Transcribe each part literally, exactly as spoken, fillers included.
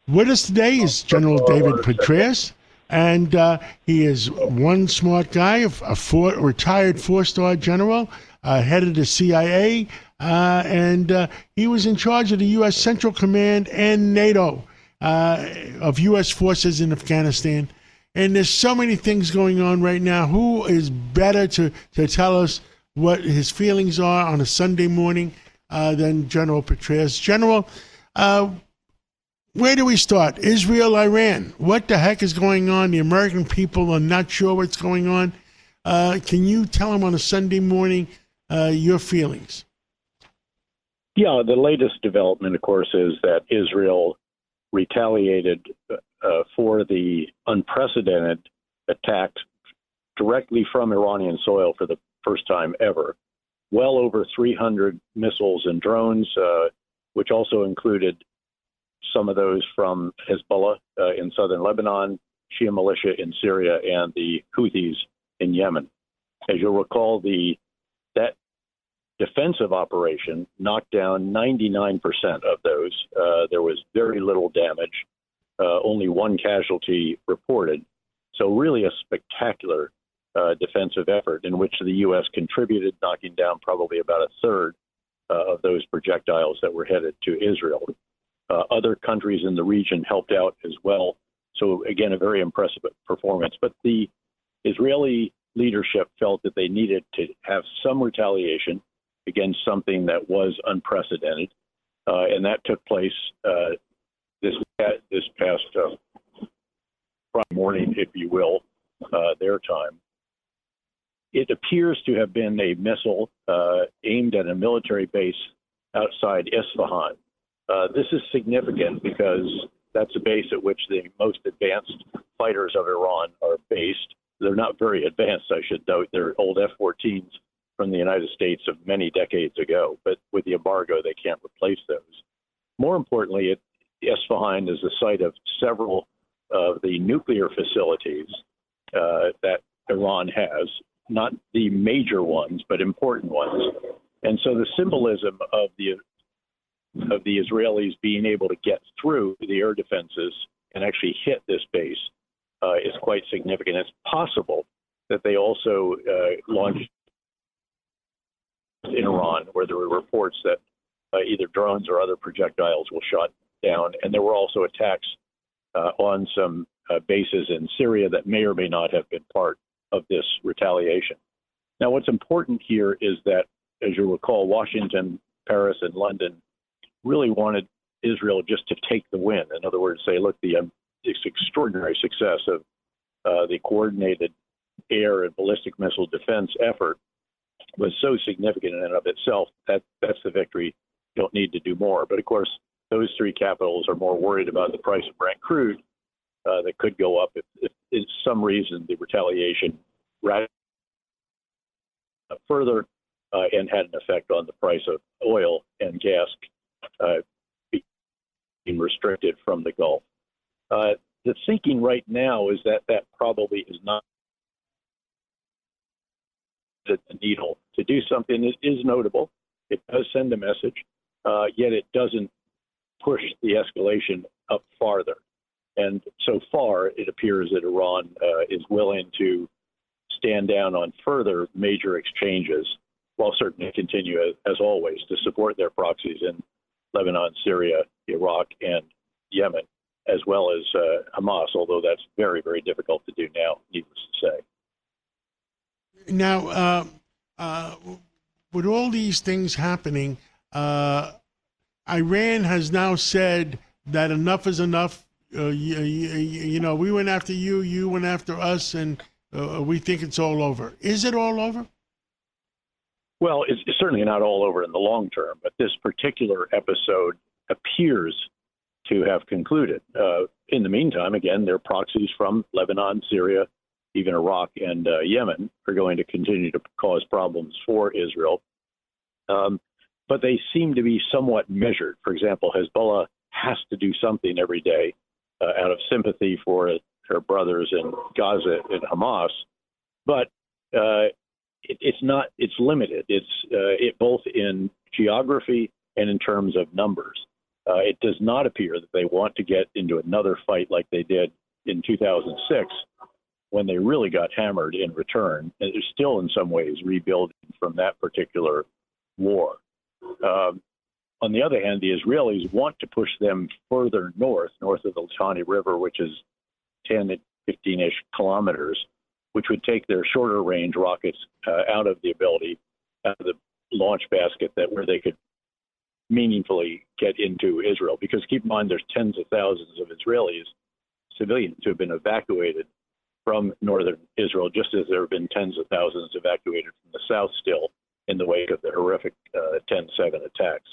With us today is General David Petraeus, and uh, he is one smart guy, a, a four, retired four-star general, uh, head of the C I A, uh, and uh, he was in charge of the U S. Central Command and NATO uh, of U S forces in Afghanistan. And there's so many things going on right now. Who is better to, to tell us what his feelings are on a Sunday morning uh, than General Petraeus? General, uh, where do we start? Israel, Iran. What the heck is going on? The American people are not sure what's going on. Uh, can you tell them on a Sunday morning uh, your feelings? Yeah, the latest development, of course, is that Israel retaliated uh, for the unprecedented attack directly from Iranian soil for the first time ever. Well over three hundred missiles and drones, uh, which also included some of those from Hezbollah uh, in southern Lebanon, Shia militia in Syria, and the Houthis in Yemen. As you'll recall, the that defensive operation knocked down ninety-nine percent of those. Uh, there was very little damage, uh, only one casualty reported. So really a spectacular uh, defensive effort in which the U S contributed, knocking down probably about a third uh, of those projectiles that were headed to Israel. Uh, other countries in the region helped out as well. So, again, a very impressive performance. But the Israeli leadership felt that they needed to have some retaliation against something that was unprecedented. Uh, and that took place uh, this, this past uh, Friday morning, if you will, uh, their time. It appears to have been a missile uh, aimed at a military base outside Isfahan. Uh, this is significant because that's a base at which the most advanced fighters of Iran are based. They're not very advanced, I should note. They're old F fourteens from the United States of many decades ago, but with the embargo, they can't replace those. More importantly, it, Isfahan is the site of several of the nuclear facilities uh, that Iran has, not the major ones, but important ones. And so the symbolism of the of the Israelis being able to get through the air defenses and actually hit this base uh, is quite significant. It's possible that they also uh, launched in Iran, where there were reports that uh, either drones or other projectiles were shot down. And there were also attacks uh, on some uh, bases in Syria that may or may not have been part of this retaliation. Now, what's important here is that, as you recall, Washington, Paris, and London really wanted Israel just to take the win. In other words, say, look, the um, this extraordinary success of uh, the coordinated air and ballistic missile defense effort was so significant in and of itself that that's the victory. You don't need to do more. But of course, those three capitals are more worried about the price of Brent crude uh, that could go up if, if, if some reason the retaliation ran further uh, and had an effect on the price of oil and gas uh, being restricted from the Gulf. Uh, the thinking right now is that that probably is not the needle. To do something that is notable, it does send a message, uh, yet it doesn't push the escalation up farther. And so far, it appears that Iran uh, is willing to stand down on further major exchanges, while certainly continue, as, as always, to support their proxies in Lebanon, Syria, Iraq, and Yemen, as well as uh, Hamas, although that's very, very difficult to do now, needless to say. Now, uh, uh, with all these things happening, uh, Iran has now said that enough is enough. Uh, you, you, you know, we went after you, you went after us, and uh, we think it's all over. Is it all over? Well, it's, it's certainly not all over in the long term, but this particular episode appears to have concluded. Uh, in the meantime, again, their proxies from Lebanon, Syria, even Iraq and uh, Yemen are going to continue to cause problems for Israel. Um, but they seem to be somewhat measured. For example, Hezbollah has to do something every day uh, out of sympathy for their brothers in Gaza and Hamas. But uh, it, it's not, it's limited. It's uh, it both in geography and in terms of numbers. Uh, it does not appear that they want to get into another fight like they did in two thousand six, when they really got hammered in return. And they're still, in some ways, rebuilding from that particular war. Um, on the other hand, the Israelis want to push them further north, north of the Litani River, which is ten, fifteen-ish kilometers, which would take their shorter range rockets uh, out of the ability, out of the launch basket, that where they could meaningfully get into Israel. Because keep in mind, there's tens of thousands of Israelis, civilians, who have been evacuated from northern Israel, just as there have been tens of thousands evacuated from the south still in the wake of the horrific uh, ten seven attacks.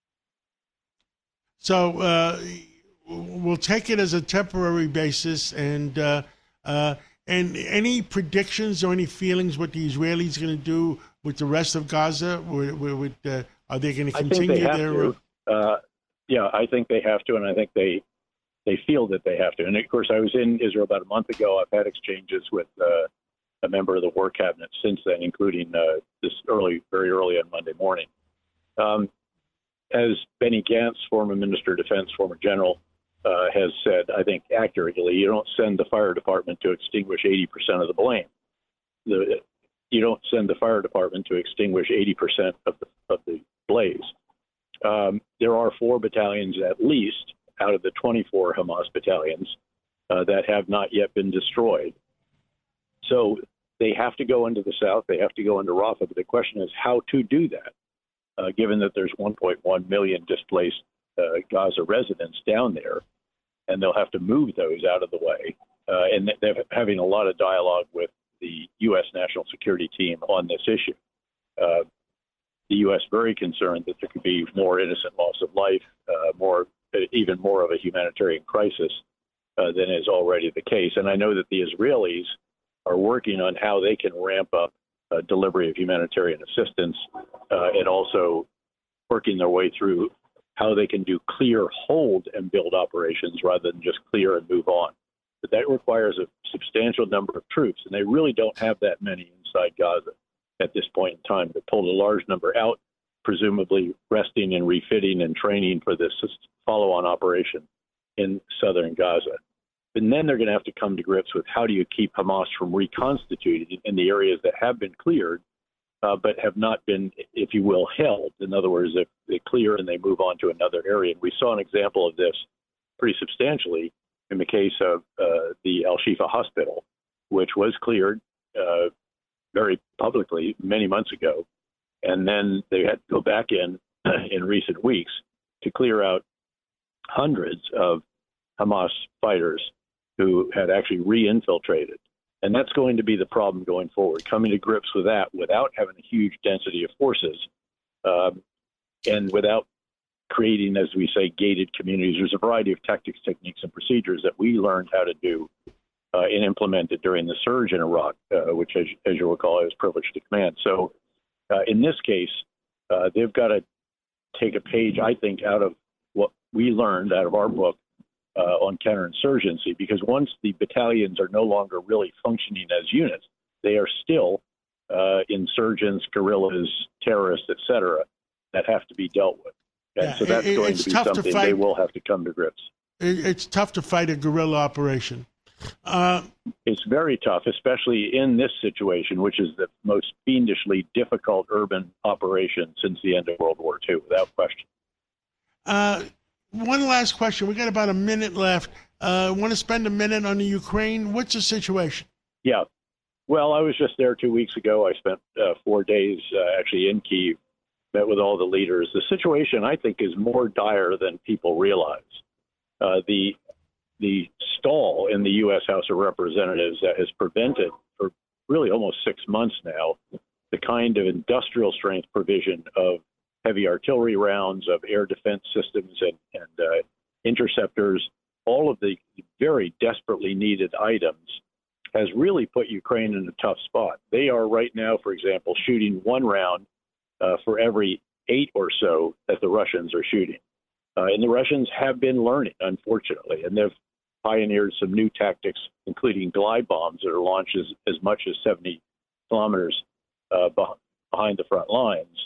So uh, we'll take it as a temporary basis, and uh, uh, and any predictions or any feelings what the Israelis are going to do with the rest of Gaza? With, with, uh, are they going to continue I think they have their? To. Uh, yeah, I think they have to, and I think they they feel that they have to. And of course, I was in Israel about a month ago. I've had exchanges with uh, a member of the War Cabinet since then, including uh, this early, very early on Monday morning. Um, as Benny Gantz, former Minister of Defense, former general, uh, has said, I think accurately, you don't send the fire department to extinguish eighty percent of the blame. The, you don't send the fire department to extinguish eighty percent of the, of the blaze. Um, there are four battalions at least out of the twenty-four Hamas battalions uh, that have not yet been destroyed. So they have to go into the south. They have to go into Rafah. But the question is how to do that, uh, given that there's one point one million displaced uh, Gaza residents down there, and they'll have to move those out of the way. Uh, and they're having a lot of dialogue with the U S National Security Team on this issue. Uh, the U S very concerned that there could be more innocent loss of life, uh, more, even more of a humanitarian crisis uh, than is already the case. And I know that the Israelis are working on how they can ramp up uh, delivery of humanitarian assistance uh, and also working their way through how they can do clear, hold, and build operations rather than just clear and move on. But that requires a substantial number of troops, and they really don't have that many inside Gaza at this point in time. They pulled a large number out, presumably resting and refitting and training for this follow-on operation in southern Gaza. And then they're going to have to come to grips with how do you keep Hamas from reconstituting in the areas that have been cleared, uh, but have not been, if you will, held. In other words, if they clear and they move on to another area. And we saw an example of this pretty substantially in the case of uh, the Al-Shifa hospital, which was cleared uh, very publicly many months ago. And then they had to go back in in recent weeks to clear out hundreds of Hamas fighters who had actually re-infiltrated. And that's going to be the problem going forward, coming to grips with that without having a huge density of forces um, and without creating, as we say, gated communities. There's a variety of tactics, techniques, and procedures that we learned how to do uh, and implemented during the surge in Iraq, uh, which, as, as you recall, I was privileged to command. So uh, in this case, uh, they've got to take a page, I think, out of what we learned out of our book uh, on counterinsurgency, because once the battalions are no longer really functioning as units, they are still uh, insurgents, guerrillas, terrorists, et cetera, that have to be dealt with. And yeah, so that's it, going to be something to they will have to come to grips. It, it's tough to fight a guerrilla operation. Uh, it's very tough, especially in this situation, which is the most fiendishly difficult urban operation since the end of World War Two, without question. Uh, one last question. We got about a minute left. I uh, want to spend a minute on the Ukraine. What's the situation? Yeah. Well, I was just there two weeks ago. I spent uh, four days uh, actually in Kyiv, met with all the leaders. The situation, I think, is more dire than people realize. Uh, the the stall in the U S House of Representatives that has prevented for really almost six months now the kind of industrial strength provision of heavy artillery rounds, of air defense systems and, and uh, interceptors, all of the very desperately needed items, has really put Ukraine in a tough spot. They are right now, for example, shooting one round uh, for every eight or so that the Russians are shooting. Uh, and the Russians have been learning, unfortunately, and they've pioneered some new tactics, including glide bombs that are launched as, as much as seventy kilometers uh, behind the front lines.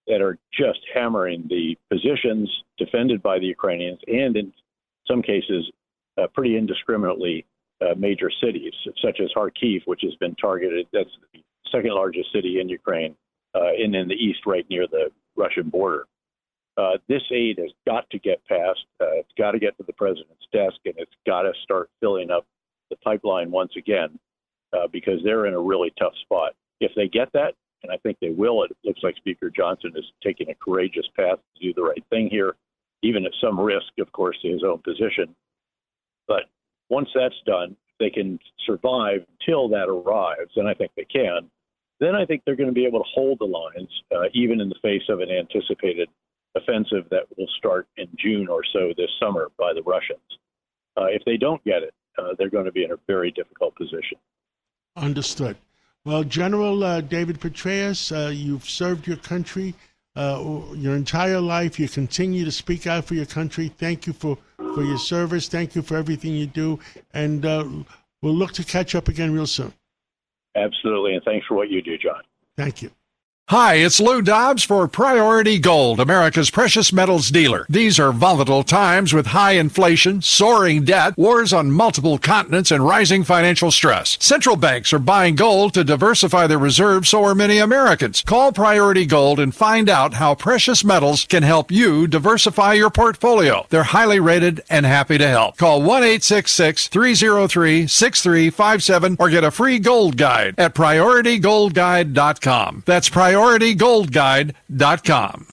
that are just hammering the positions defended by the Ukrainians, and in some cases, uh, pretty indiscriminately, uh, major cities, such as Kharkiv, which has been targeted. That's the second largest city in Ukraine, uh, and in the east, right near the Russian border. Uh, this aid has got to get passed. Uh, it's got to get to the president's desk, and it's got to start filling up the pipeline once again, uh, because they're in a really tough spot. If they get that, and I think they will, it looks like Speaker Johnson is taking a courageous path to do the right thing here, even at some risk, of course, to his own position. But once that's done, they can survive until that arrives, and I think they can. Then I think they're going to be able to hold the lines, uh, even in the face of an anticipated offensive that will start in June or so this summer by the Russians. Uh, if they don't get it, uh, they're going to be in a very difficult position. Understood. Well, General uh, David Petraeus, uh, you've served your country uh, your entire life. You continue to speak out for your country. Thank you for, for your service. Thank you for everything you do. And uh, we'll look to catch up again real soon. Absolutely. And thanks for what you do, John. Thank you. Hi, it's Lou Dobbs for Priority Gold, America's precious metals dealer. These are volatile times with high inflation, soaring debt, wars on multiple continents, and rising financial stress. Central banks are buying gold to diversify their reserves, so are many Americans. Call Priority Gold and find out how precious metals can help you diversify your portfolio. They're highly rated and happy to help. Call one eight six six, three zero three, six three five seven or get a free gold guide at priority gold guide dot com. That's priority gold guide dot com.